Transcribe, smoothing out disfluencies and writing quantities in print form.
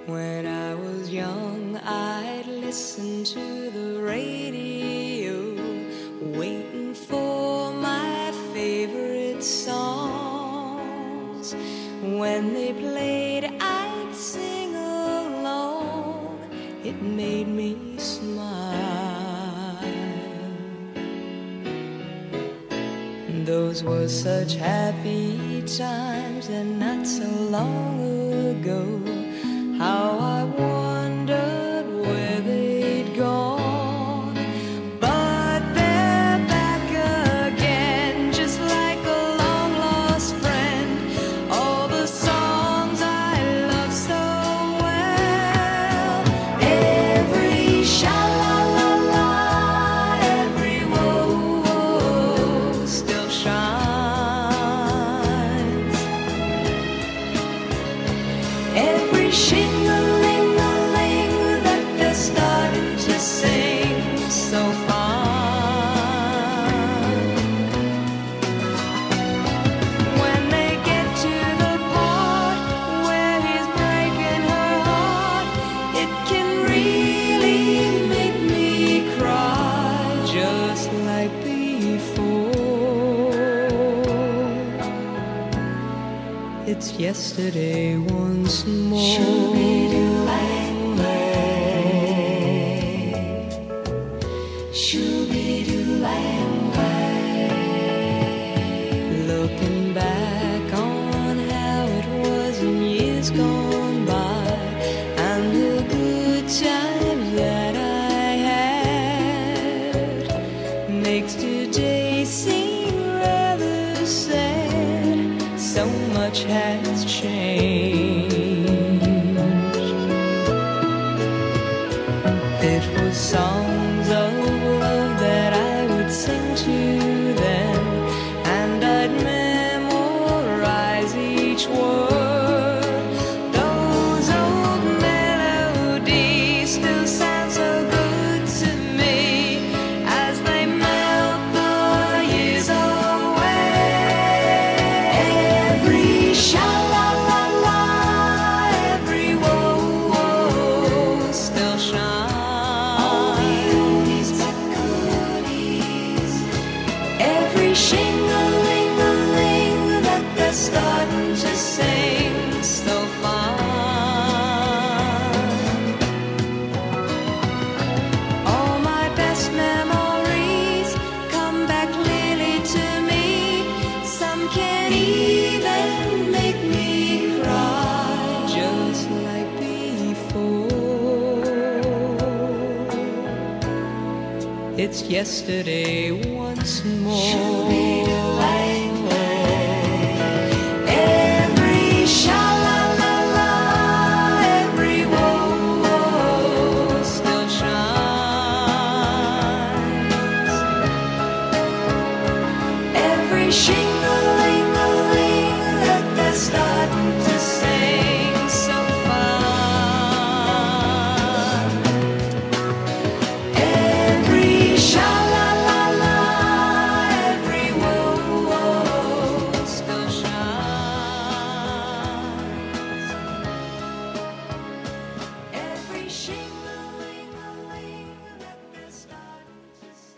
When I was young, I'd listen to the radio, waiting for my favorite songs. When they played, I'd sing along. It made me smile. Those were such happy times, and not so long ago. How I wondered where they'd gone. But they're back again, just like a long-lost friend. All the songs I love so well. Every sha-la-la-la, every whoa-whoa still shines. Every shing-a-ling-a-ling that they're starting to sing so fine. When they get to the part where he's breaking her heart, it can really make me cry, just like before. It's yesterday once more. Looking back on how it was in years gone by, and the good times that I had, makes today seem rather sad. So much has changed. It was songs of love that I would sing to them, and I'd memorize each word. Those old melodies still sound so good to me as they melt the years away. Every sha-la-la-la, every whoa-whoa still shines. Every shing-a-ling-a-ling that they're starting to sing so fine. All my best memories come back clearly to me. Some can even make me cry, just like before. It's yesterday once more. Every sha-la-la-la, every whoa-whoa still shines. Every shing